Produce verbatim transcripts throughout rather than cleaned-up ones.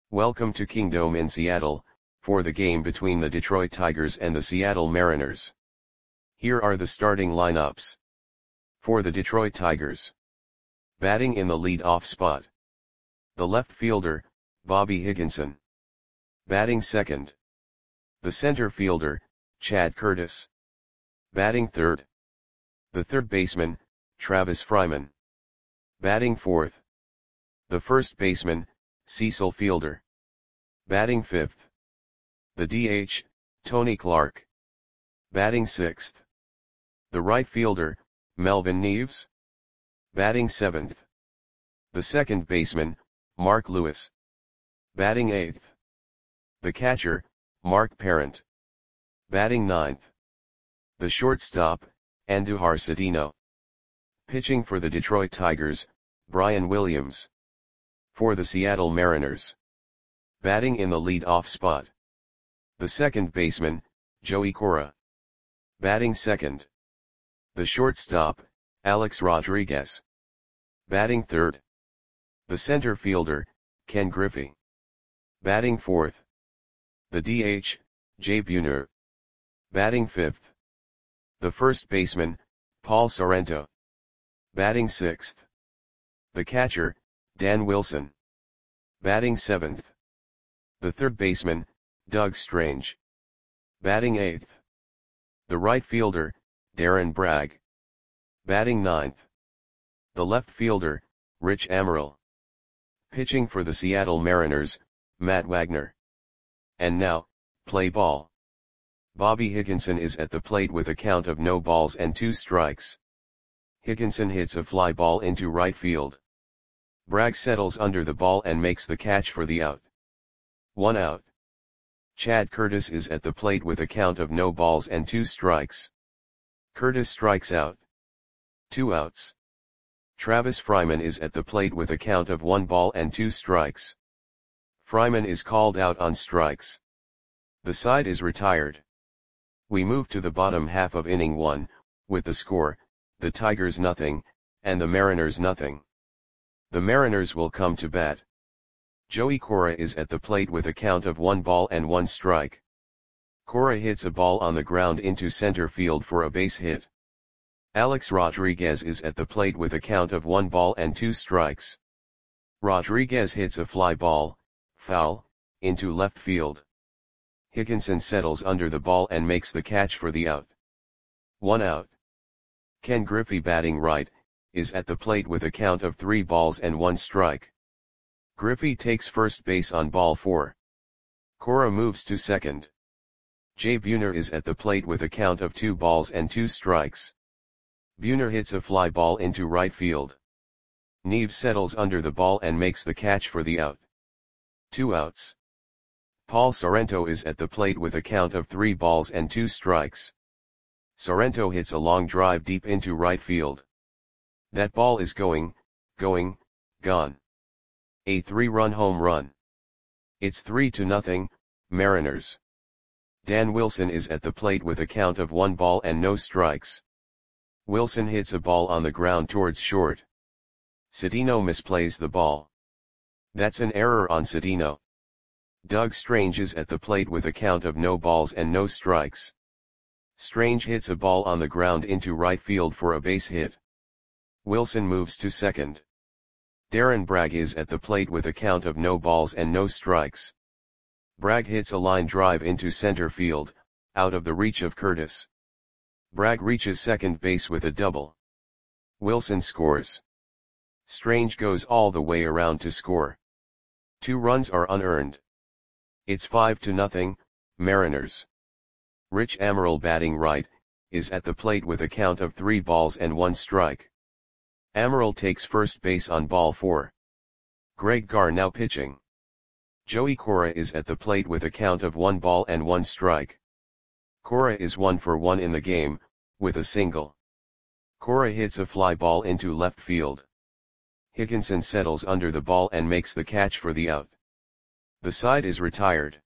Welcome to Kingdome in Seattle, for the game between the Detroit Tigers and the Seattle Mariners. Here are the starting lineups. For the Detroit Tigers. Batting in the lead-off spot. The left fielder, Bobby Higginson. Batting second. The center fielder, Chad Curtis. Batting third. The third baseman, Travis Fryman. Batting fourth. The first baseman, Cecil Fielder. Batting fifth. The D H, Tony Clark. Batting sixth. The right fielder, Melvin Neves. Batting seventh. The second baseman, Mark Lewis. Batting eighth. The catcher, Mark Parent. Batting ninth. The shortstop, Andujar Cedeno. Pitching for the Detroit Tigers, Brian Williams. For the Seattle Mariners. Batting in the lead-off spot. The second baseman, Joey Cora. Batting second. The shortstop, Alex Rodriguez. Batting third. The center fielder, Ken Griffey. Batting fourth. The D H, Jay Buhner. Batting fifth. The first baseman, Paul Sorrento. Batting sixth. The catcher, Dan Wilson. Batting seventh. The third baseman, Doug Strange. Batting eighth. The right fielder, Darren Bragg. Batting ninth. The left fielder, Rich Amaral. Pitching for the Seattle Mariners, Matt Wagner. And now, play ball. Bobby Higginson is at the plate with a count of no balls and two strikes. Higginson hits a fly ball into right field. Bragg settles under the ball and makes the catch for the out. One out. Chad Curtis is at the plate with a count of no balls and two strikes. Curtis strikes out. Two outs. Travis Fryman is at the plate with a count of one ball and two strikes. Fryman is called out on strikes. The side is retired. We move to the bottom half of inning one, with the score, the Tigers nothing, and the Mariners nothing. The Mariners will come to bat. Joey Cora is at the plate with a count of one ball and one strike. Cora hits a ball on the ground into center field for a base hit. Alex Rodriguez is at the plate with a count of one ball and two strikes. Rodriguez hits a fly ball, foul, into left field. Higginson settles under the ball and makes the catch for the out. One out. Ken Griffey, batting right, is at the plate with a count of three balls and one strike. Griffey takes first base on ball four. Cora moves to second. Jay Buhner is at the plate with a count of two balls and two strikes. Buhner hits a fly ball into right field. Neves settles under the ball and makes the catch for the out. Two outs. Paul Sorrento is at the plate with a count of three balls and two strikes. Sorrento hits a long drive deep into right field. That ball is going, going, gone. A three-run home run. It's three to nothing, Mariners. Dan Wilson is at the plate with a count of one ball and no strikes. Wilson hits a ball on the ground towards short. Cedeno misplays the ball. That's an error on Cedeno. Doug Strange is at the plate with a count of no balls and no strikes. Strange hits a ball on the ground into right field for a base hit. Wilson moves to second. Darren Bragg is at the plate with a count of no balls and no strikes. Bragg hits a line drive into center field, out of the reach of Curtis. Bragg reaches second base with a double. Wilson scores. Strange goes all the way around to score. Two runs are unearned. It's five to nothing, Mariners. Rich Amaral, batting right, is at the plate with a count of three balls and one strike. Amaral takes first base on ball four. Greg Garr now pitching. Joey Cora is at the plate with a count of one ball and one strike. Cora is one for one in the game, with a single. Cora hits a fly ball into left field. Higginson settles under the ball and makes the catch for the out. The side is retired.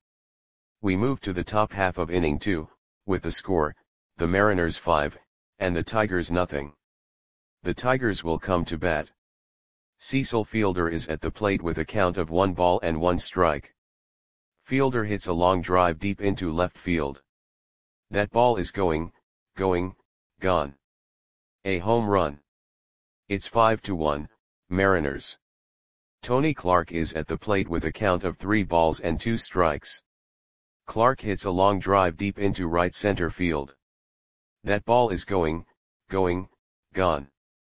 We move to the top half of inning two, with the score, the Mariners five, and the Tigers nothing. The Tigers will come to bat. Cecil Fielder is at the plate with a count of one ball and one strike. Fielder hits a long drive deep into left field. That ball is going, going, gone. A home run. It's five to one, Mariners. Tony Clark is at the plate with a count of three balls and two strikes. Clark hits a long drive deep into right center field. That ball is going, going, gone.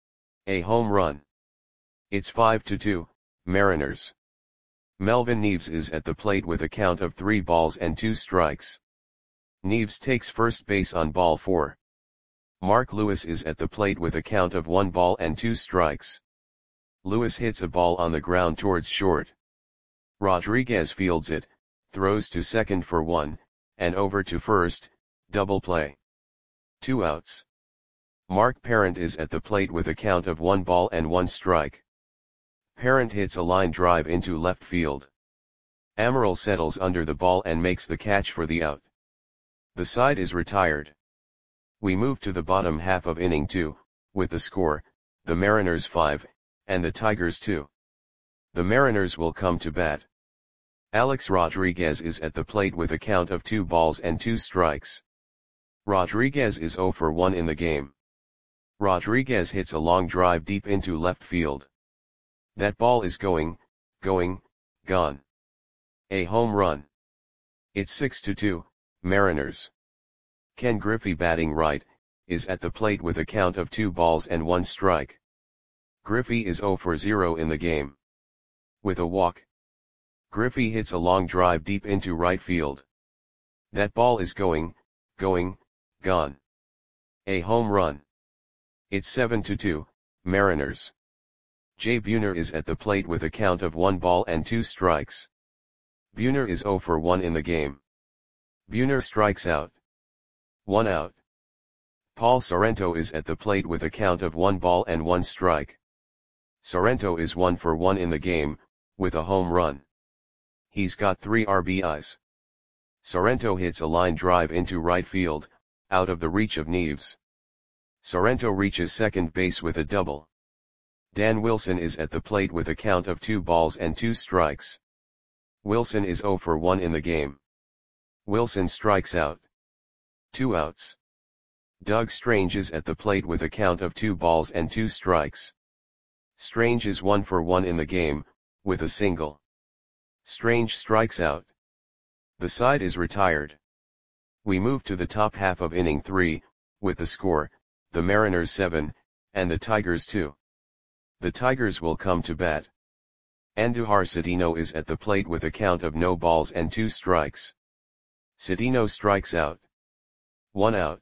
A home run. It's five to two, Mariners. Melvin Neves is at the plate with a count of three balls and two strikes. Neves takes first base on ball four. Mark Lewis is at the plate with a count of one ball and two strikes. Lewis hits a ball on the ground towards short. Rodriguez fields it, throws to second for one, and over to first, double play. Two outs. Mark Parent is at the plate with a count of one ball and one strike. Parent hits a line drive into left field. Amaral settles under the ball and makes the catch for the out. The side is retired. We move to the bottom half of inning two, with the score, the Mariners five, and the Tigers two. The Mariners will come to bat. Alex Rodriguez is at the plate with a count of two balls and two strikes. Rodriguez is zero for one in the game. Rodriguez hits a long drive deep into left field. That ball is going, going, gone. A home run. It's six to two, Mariners. Ken Griffey, batting right, is at the plate with a count of two balls and one strike. Griffey is zero for zero in the game. With a walk. Griffey hits a long drive deep into right field. That ball is going, going, gone. A home run. It's seven to two, Mariners. Jay Buhner is at the plate with a count of one ball and two strikes. Buhner is zero for one in the game. Buhner strikes out. One out. Paul Sorrento is at the plate with a count of one ball and one strike. Sorrento is one for one in the game, with a home run. He's got three R B Is. Sorrento hits a line drive into right field, out of the reach of Neves. Sorrento reaches second base with a double. Dan Wilson is at the plate with a count of two balls and two strikes. Wilson is zero for one in the game. Wilson strikes out. Two outs. Doug Strange is at the plate with a count of two balls and two strikes. Strange is one for one in the game, with a single. Strange strikes out. The side is retired. We move to the top half of inning three, with the score, the Mariners seven, and the Tigers two. The Tigers will come to bat. Andujar Cedeno is at the plate with a count of no balls and two strikes. Cedeno strikes out. One out.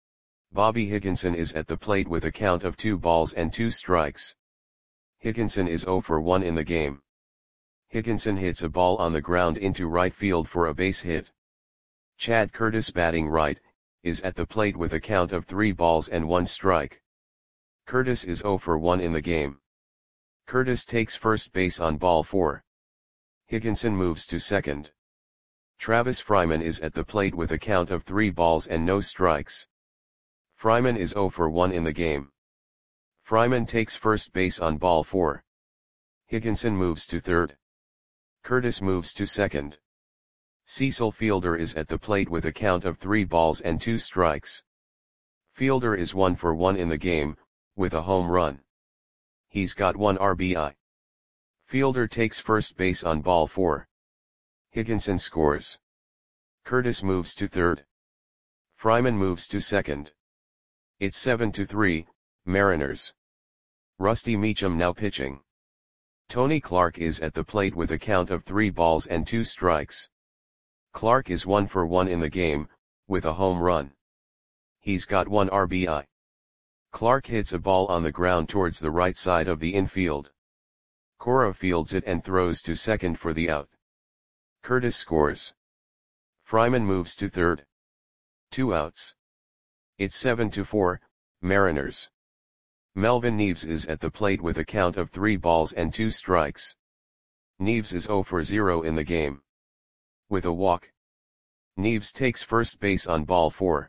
Bobby Higginson is at the plate with a count of two balls and two strikes. Higginson is zero for one in the game. Higginson hits a ball on the ground into right field for a base hit. Chad Curtis, batting right, is at the plate with a count of three balls and one strike. Curtis is zero for one in the game. Curtis takes first base on ball four. Higginson moves to second. Travis Fryman is at the plate with a count of three balls and no strikes. Fryman is zero for one in the game. Fryman takes first base on ball four. Higginson moves to third. Curtis moves to second. Cecil Fielder is at the plate with a count of three balls and two strikes. Fielder is one for one in the game, with a home run. He's got one R B I. Fielder takes first base on ball four. Higginson scores. Curtis moves to third. Fryman moves to second. It's seven to three, Mariners. Rusty Meacham now pitching. Tony Clark is at the plate with a count of three balls and two strikes. Clark is one for one in the game, with a home run. He's got one R B I. Clark hits a ball on the ground towards the right side of the infield. Cora fields it and throws to second for the out. Curtis scores. Fryman moves to third. Two outs. It's seven to four, Mariners. Melvin Neves is at the plate with a count of three balls and two strikes. Neves is zero for zero in the game. With a walk. Neves takes first base on ball four.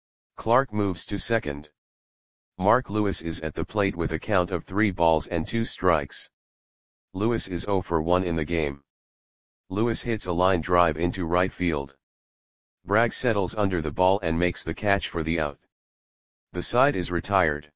Clark moves to second. Mark Lewis is at the plate with a count of three balls and two strikes. Lewis is zero for one in the game. Lewis hits a line drive into right field. Bragg settles under the ball and makes the catch for the out. The side is retired.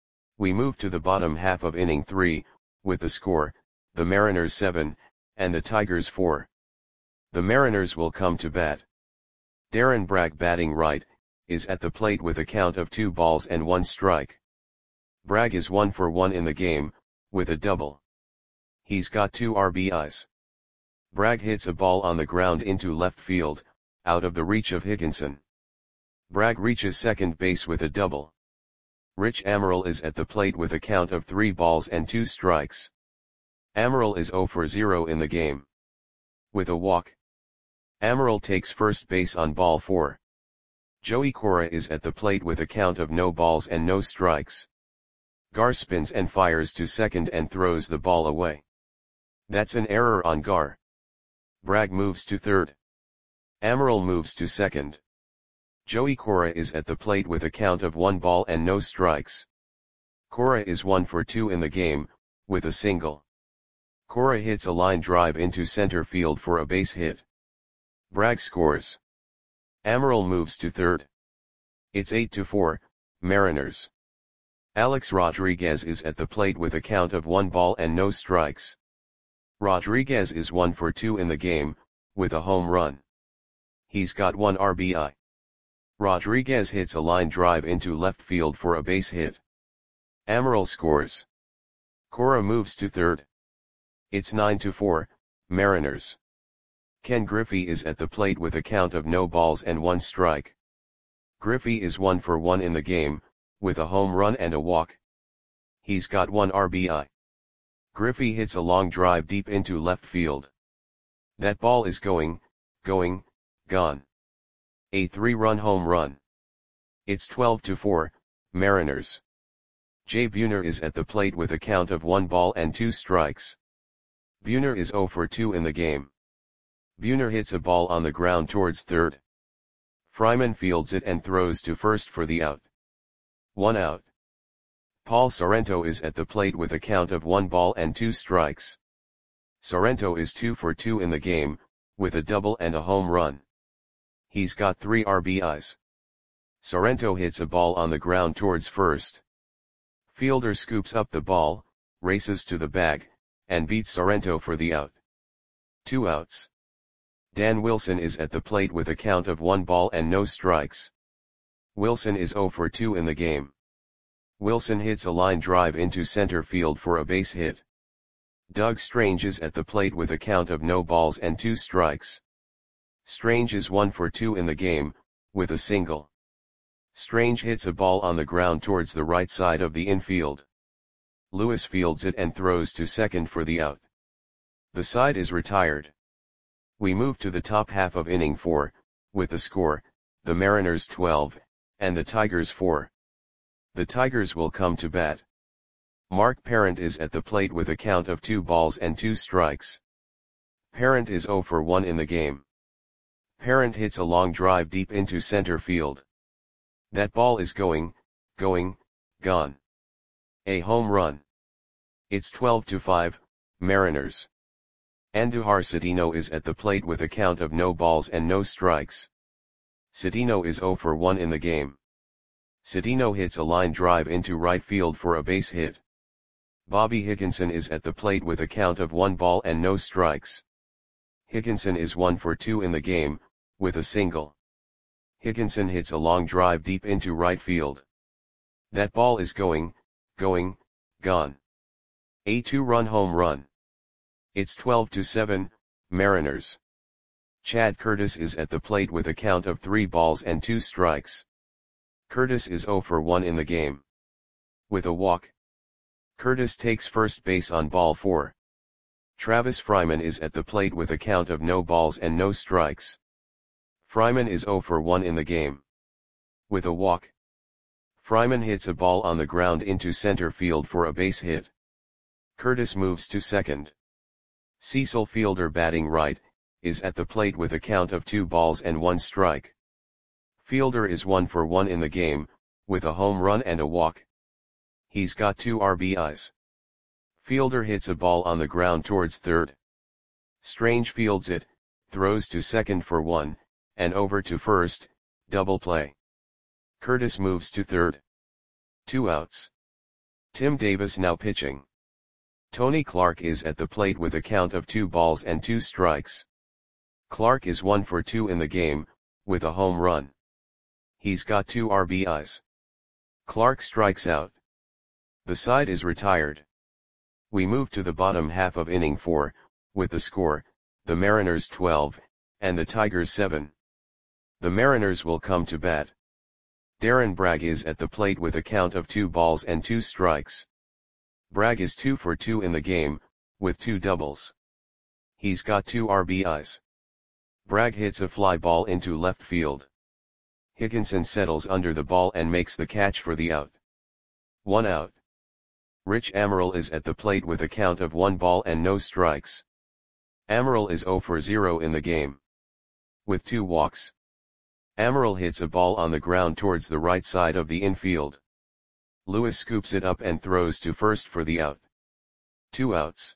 We move to the bottom half of inning three, with the score, the Mariners seven, and the Tigers four. The Mariners will come to bat. Darren Bragg, batting right, is at the plate with a count of two balls and one strike. Bragg is one for one in the game, with a double. He's got two R B Is. Bragg hits a ball on the ground into left field, out of the reach of Higginson. Bragg reaches second base with a double. Rich Amaral is at the plate with a count of three balls and two strikes. Amaral is zero for zero in the game. With a walk. Amaral takes first base on ball four. Joey Cora is at the plate with a count of no balls and no strikes. Gar spins and fires to second and throws the ball away. That's an error on Gar. Bragg moves to third. Amaral moves to second. Joey Cora is at the plate with a count of one ball and no strikes. Cora is one for two in the game, with a single. Cora hits a line drive into center field for a base hit. Bragg scores. Amaral moves to third. It's eight to four, Mariners. Alex Rodriguez is at the plate with a count of one ball and no strikes. Rodriguez is one for two in the game, with a home run. He's got one R B I. Rodriguez hits a line drive into left field for a base hit. Amaral scores. Cora moves to third. It's nine to four, Mariners. Ken Griffey is at the plate with a count of no balls and one strike. Griffey is one for one in the game, with a home run and a walk. He's got one R B I. Griffey hits a long drive deep into left field. That ball is going, going, gone. A three-run home run. It's twelve to four, Mariners. Jay Buhner is at the plate with a count of one ball and two strikes. Buhner is zero for two in the game. Buhner hits a ball on the ground towards third. Fryman fields it and throws to first for the out. One out. Paul Sorrento is at the plate with a count of one ball and two strikes. Sorrento is two for two in the game, with a double and a home run. He's got three R B Is. Sorrento hits a ball on the ground towards first. Fielder scoops up the ball, races to the bag, and beats Sorrento for the out. Two outs. Dan Wilson is at the plate with a count of one ball and no strikes. Wilson is zero for two in the game. Wilson hits a line drive into center field for a base hit. Doug Strange is at the plate with a count of no balls and two strikes. Strange is one for two in the game, with a single. Strange hits a ball on the ground towards the right side of the infield. Lewis fields it and throws to second for the out. The side is retired. We move to the top half of inning four, with the score, the Mariners twelve, and the Tigers four. The Tigers will come to bat. Mark Parent is at the plate with a count of two balls and two strikes. Parent is zero for one in the game. Parent hits a long drive deep into center field. That ball is going, going, gone. A home run. It's twelve to five, Mariners. Andujar Cedeno is at the plate with a count of no balls and no strikes. Cedeno is zero for one in the game. Cedeno hits a line drive into right field for a base hit. Bobby Higginson is at the plate with a count of one ball and no strikes. Higginson is one for two in the game, with a single. Higginson hits a long drive deep into right field. That ball is going, going, gone. A two-run home run. It's twelve to seven, Mariners. Chad Curtis is at the plate with a count of three balls and two strikes. Curtis is zero for one in the game. With a walk. Curtis takes first base on ball four. Travis Fryman is at the plate with a count of no balls and no strikes. Fryman is zero for one in the game. With a walk. Fryman hits a ball on the ground into center field for a base hit. Curtis moves to second. Cecil Fielder, batting right, is at the plate with a count of two balls and one strike. Fielder is one for one in the game, with a home run and a walk. He's got two R B Is. Fielder hits a ball on the ground towards third. Strange fields it, throws to second for one, and over to first, double play. Curtis moves to third. Two outs. Tim Davis now pitching. Tony Clark is at the plate with a count of two balls and two strikes. Clark is one for two in the game, with a home run. He's got two R B Is. Clark strikes out. The side is retired. We move to the bottom half of inning four, with the score, the Mariners twelve, and the Tigers seven. The Mariners will come to bat. Darren Bragg is at the plate with a count of two balls and two strikes. Bragg is two for two in the game, with two doubles. He's got two R B Is. Bragg hits a fly ball into left field. Higginson settles under the ball and makes the catch for the out. One out. Rich Amaral is at the plate with a count of one ball and no strikes. Amaral is zero for zero in the game. With two walks. Amaral hits a ball on the ground towards the right side of the infield. Lewis scoops it up and throws to first for the out. Two outs.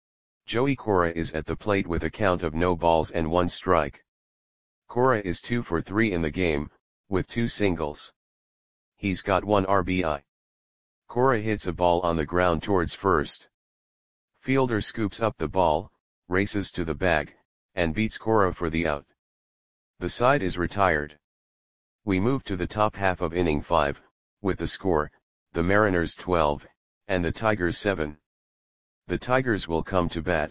Joey Cora is at the plate with a count of no balls and one strike. Cora is two for three in the game, with two singles. He's got one R B I. Cora hits a ball on the ground towards first. Fielder scoops up the ball, races to the bag, and beats Cora for the out. The side is retired. We move to the top half of inning five, with the score, the Mariners twelve, and the Tigers seven. The Tigers will come to bat.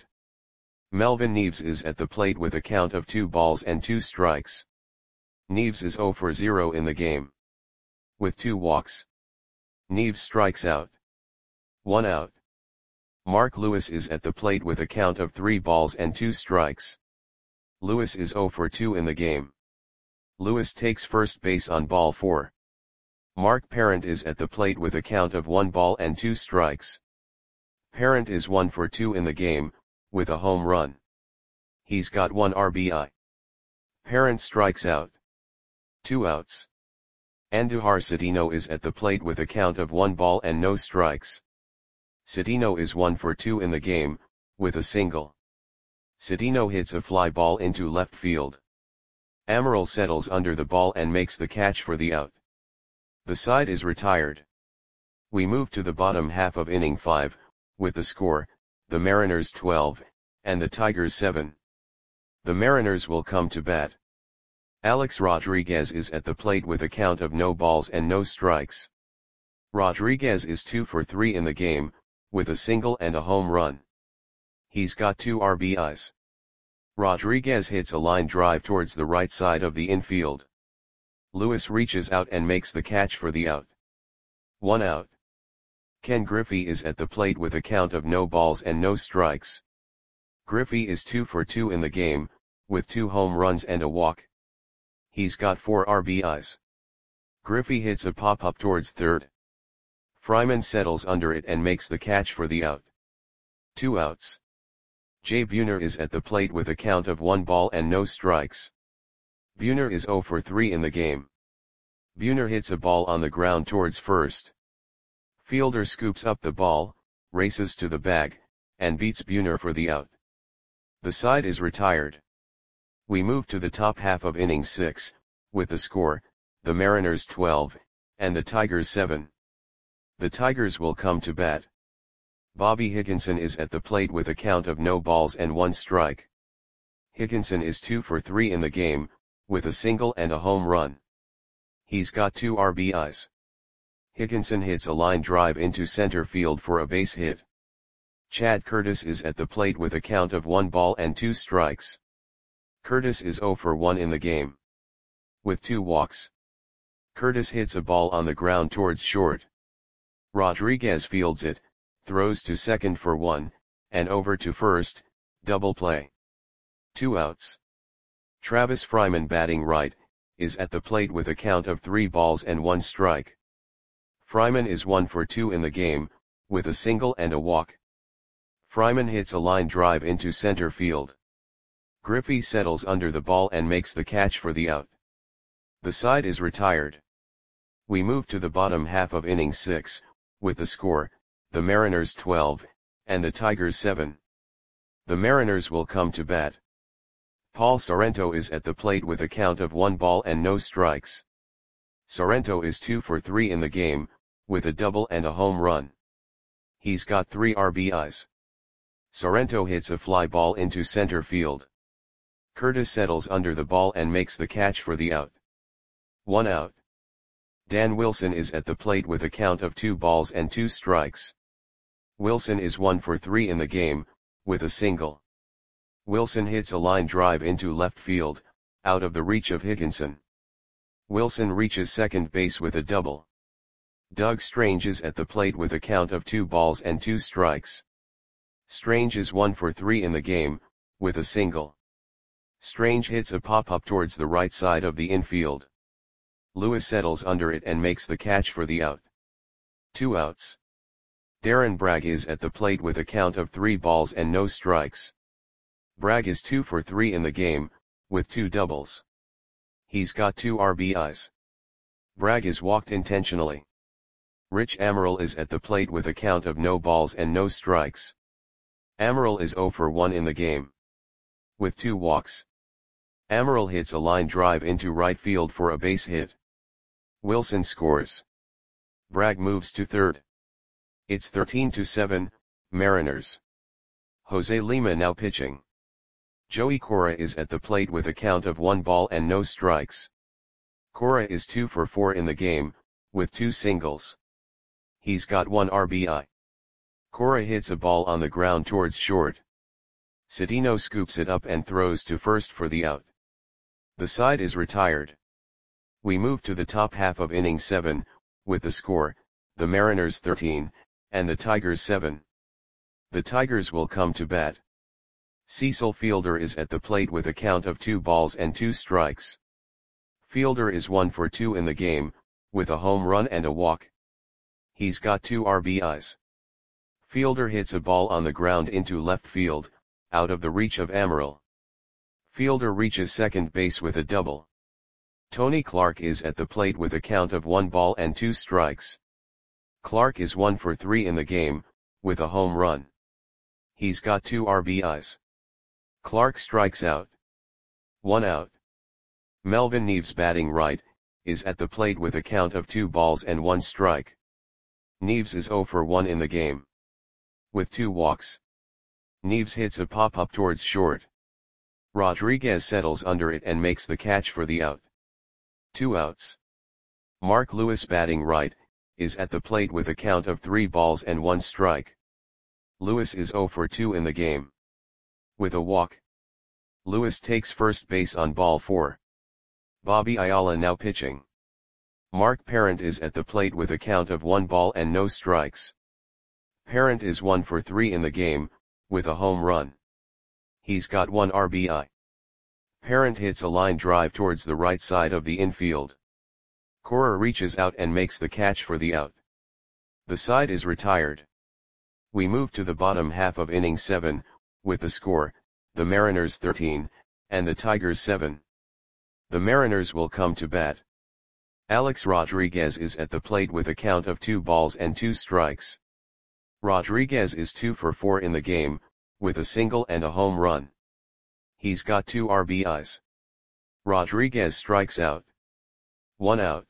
Melvin Neves is at the plate with a count of two balls and two strikes. Neves is zero for zero in the game. With two walks. Neves strikes out. One out. Mark Lewis is at the plate with a count of three balls and two strikes. Lewis is zero for two in the game. Lewis takes first base on ball four. Mark Parent is at the plate with a count of one ball and two strikes. Parent is one for two in the game, with a home run. He's got one R B I. Parent strikes out. Two outs. Andujar Cedeno is at the plate with a count of one ball and no strikes. Cedeno is one for two in the game, with a single. Cedeno hits a fly ball into left field. Amaral settles under the ball and makes the catch for the out. The side is retired. We move to the bottom half of inning five, with the score, the Mariners twelve, and the Tigers seven. The Mariners will come to bat. Alex Rodriguez is at the plate with a count of no balls and no strikes. Rodriguez is two for three in the game, with a single and a home run. He's got two R B Is. Rodriguez hits a line drive towards the right side of the infield. Lewis reaches out and makes the catch for the out. One out. Ken Griffey is at the plate with a count of no balls and no strikes. Griffey is two for two in the game, with two home runs and a walk. He's got four R B Is. Griffey hits a pop-up towards third. Fryman settles under it and makes the catch for the out. Two outs. Jay Buhner is at the plate with a count of one ball and no strikes. Buhner is zero for three in the game. Buhner hits a ball on the ground towards first. Fielder scoops up the ball, races to the bag, and beats Buhner for the out. The side is retired. We move to the top half of inning six, with the score, the Mariners twelve, and the Tigers seven. The Tigers will come to bat. Bobby Higginson is at the plate with a count of no balls and one strike. Higginson is two for three in the game, with a single and a home run. He's got two R B Is. Higginson hits a line drive into center field for a base hit. Chad Curtis is at the plate with a count of one ball and two strikes. Curtis is zero for one in the game. With two walks. Curtis hits a ball on the ground towards short. Rodriguez fields it, throws to second for one, and over to first, double play. Two outs. Travis Fryman, batting right, is at the plate with a count of three balls and one strike. Fryman is one for two in the game, with a single and a walk. Fryman hits a line drive into center field. Griffey settles under the ball and makes the catch for the out. The side is retired. We move to the bottom half of inning six, with the score, the Mariners twelve, and the Tigers seven. The Mariners will come to bat. Paul Sorrento is at the plate with a count of one ball and no strikes. Sorrento is two for three in the game, with a double and a home run. He's got three R B Is. Sorrento hits a fly ball into center field. Curtis settles under the ball and makes the catch for the out. One out. Dan Wilson is at the plate with a count of two balls and two strikes. Wilson is one for three in the game, with a single. Wilson hits a line drive into left field, out of the reach of Higginson. Wilson reaches second base with a double. Doug Strange is at the plate with a count of two balls and two strikes. Strange is one for three in the game, with a single. Strange hits a pop-up towards the right side of the infield. Lewis settles under it and makes the catch for the out. Two outs. Darren Bragg is at the plate with a count of three balls and no strikes. Bragg is two for three in the game, with two doubles. He's got two R B Is. Bragg is walked intentionally. Rich Amaral is at the plate with a count of no balls and no strikes. Amaral is zero for one in the game, with two walks. Amaral hits a line drive into right field for a base hit. Wilson scores. Bragg moves to third. It's thirteen to seven, Mariners. Jose Lima now pitching. Joey Cora is at the plate with a count of one ball and no strikes. Cora is two for four in the game, with two singles. He's got one R B I. Cora hits a ball on the ground towards short. Cedeno scoops it up and throws to first for the out. The side is retired. We move to the top half of inning seven, with the score, the Mariners thirteen, and the Tigers seven. The Tigers will come to bat. Cecil Fielder is at the plate with a count of two balls and two strikes. Fielder is one for two in the game, with a home run and a walk. He's got two R B Is. Fielder hits a ball on the ground into left field, out of the reach of Amaral. Fielder reaches second base with a double. Tony Clark is at the plate with a count of one ball and two strikes. Clark is one for three in the game, with a home run. He's got two R B Is. Clark strikes out. One out. Melvin Neves, batting right, is at the plate with a count of two balls and one strike. Neves is zero for one in the game, with two walks. Neves hits a pop-up towards short. Rodriguez settles under it and makes the catch for the out. Two outs. Mark Lewis, batting right, is at the plate with a count of three balls and one strike. Lewis is zero for two in the game, with a walk. Lewis takes first base on ball four. Bobby Ayala now pitching. Mark Parent is at the plate with a count of one ball and no strikes. Parent is one for three in the game, with a home run. He's got one R B I. Parent hits a line drive towards the right side of the infield. Cora reaches out and makes the catch for the out. The side is retired. We move to the bottom half of inning seven, with the score, the Mariners thirteen, and the Tigers seven. The Mariners will come to bat. Alex Rodriguez is at the plate with a count of two balls and two strikes. Rodriguez is two for four in the game, with a single and a home run. He's got two R B Is. Rodriguez strikes out. One out.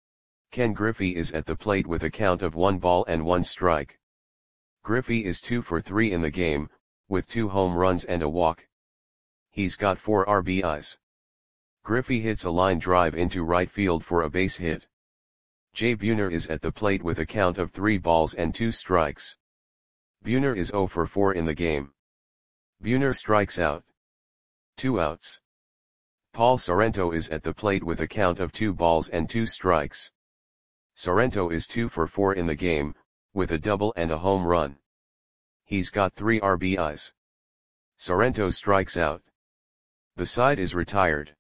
Ken Griffey is at the plate with a count of one ball and one strike. Griffey is two for three in the game, with two home runs and a walk. He's got four R B Is. Griffey hits a line drive into right field for a base hit. Jay Buhner is at the plate with a count of three balls and two strikes. Buhner is zero for four in the game. Buhner strikes out. Two outs. Paul Sorrento is at the plate with a count of two balls and two strikes. Sorrento is two for four in the game, with a double and a home run. He's got three R B Is. Sorrento strikes out. The side is retired.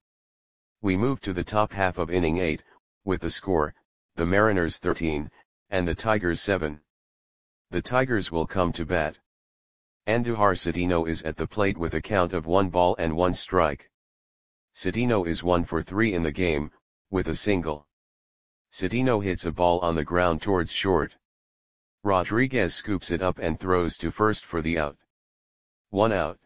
We move to the top half of inning eight, with the score, the Mariners thirteen, and the Tigers seven. The Tigers will come to bat. Andujar Cedeno is at the plate with a count of one ball and one strike. Cedeno is one for three in the game, with a single. Cedeno hits a ball on the ground towards short. Rodriguez scoops it up and throws to first for the out. One out.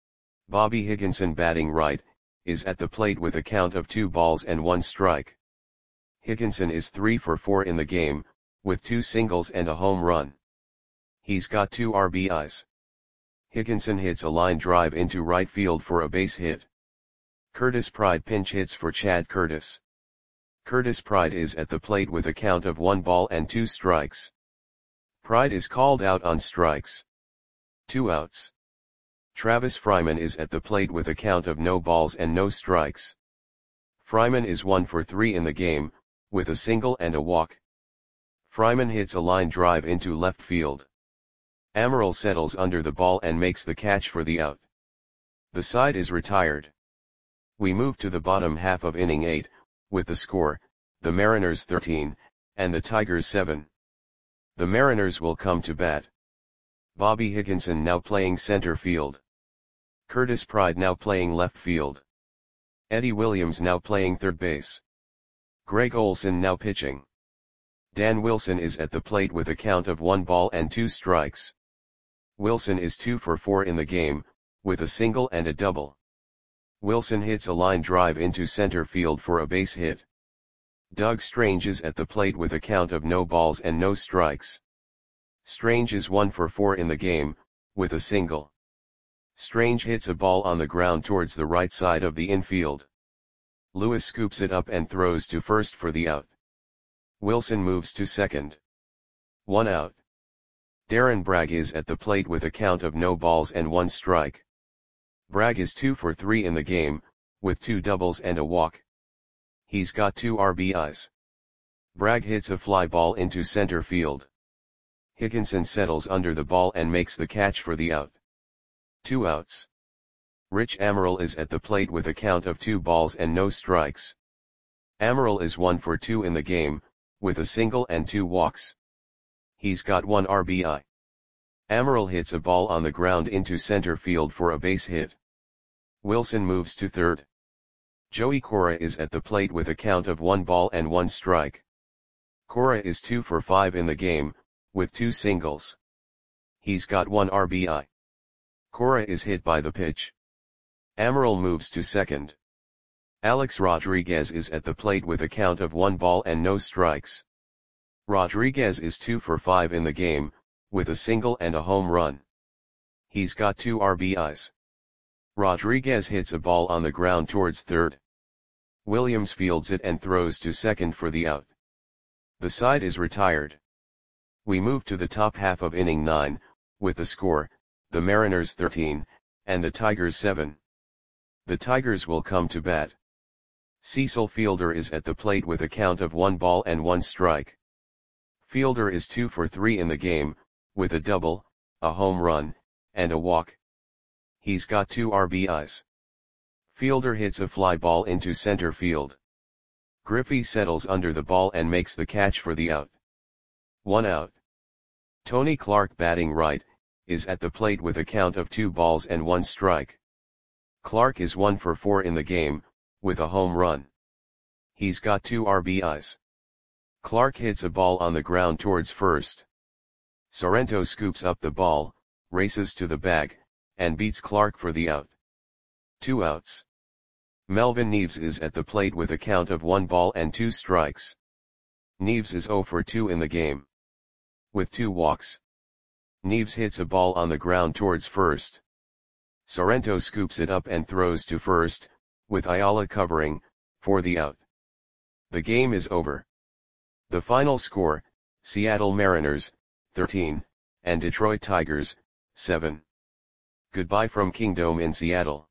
Bobby Higginson, batting right, is at the plate with a count of two balls and one strike. Higginson is three for four in the game, with two singles and a home run. He's got two R B Is. Higginson hits a line drive into right field for a base hit. Curtis Pride pinch hits for Chad Curtis. Curtis Pride is at the plate with a count of one ball and two strikes. Pride is called out on strikes. Two outs. Travis Fryman is at the plate with a count of no balls and no strikes. Fryman is one for three in the game, with a single and a walk. Fryman hits a line drive into left field. Amaral settles under the ball and makes the catch for the out. The side is retired. We move to the bottom half of inning eight, with the score, the Mariners thirteen, and the Tigers seven. The Mariners will come to bat. Bobby Higginson now playing center field. Curtis Pride now playing left field. Eddie Williams now playing third base. Greg Olson now pitching. Dan Wilson is at the plate with a count of one ball and two strikes. Wilson is two for four in the game, with a single and a double. Wilson hits a line drive into center field for a base hit. Doug Strange is at the plate with a count of no balls and no strikes. Strange is one for four in the game, with a single. Strange hits a ball on the ground towards the right side of the infield. Lewis scoops it up and throws to first for the out. Wilson moves to second. One out. Darren Bragg is at the plate with a count of no balls and one strike. Bragg is two for three in the game, with two doubles and a walk. He's got two R B Is. Bragg hits a fly ball into center field. Higginson settles under the ball and makes the catch for the out. Two outs. Rich Amaral is at the plate with a count of two balls and no strikes. Amaral is one for two in the game, with a single and two walks. He's got one R B I. Amaral hits a ball on the ground into center field for a base hit. Wilson moves to third. Joey Cora is at the plate with a count of one ball and one strike. Cora is two for five in the game, with two singles. He's got one R B I. Cora is hit by the pitch. Amaral moves to second. Alex Rodriguez is at the plate with a count of one ball and no strikes. Rodriguez is two for five in the game, with a single and a home run. He's got two R B Is. Rodriguez hits a ball on the ground towards third. Williams fields it and throws to second for the out. The side is retired. We move to the top half of inning nine, with the score, the Mariners thirteen, and the Tigers seven. The Tigers will come to bat. Cecil Fielder is at the plate with a count of one ball and one strike. Fielder is two for three in the game, with a double, a home run, and a walk. He's got two R B Is. Fielder hits a fly ball into center field. Griffey settles under the ball and makes the catch for the out. One out. Tony Clark, batting right, is at the plate with a count of two balls and one strike. Clark is one for four in the game, with a home run. He's got two R B Is. Clark hits a ball on the ground towards first. Sorrento scoops up the ball, races to the bag, and beats Clark for the out. Two outs. Melvin Neves is at the plate with a count of one ball and two strikes. Neves is zero for two in the game, with two walks. Neves hits a ball on the ground towards first. Sorrento scoops it up and throws to first, with Ayala covering, for the out. The game is over. The final score, Seattle Mariners, thirteen, and Detroit Tigers, seven. Goodbye from Kingdome in Seattle.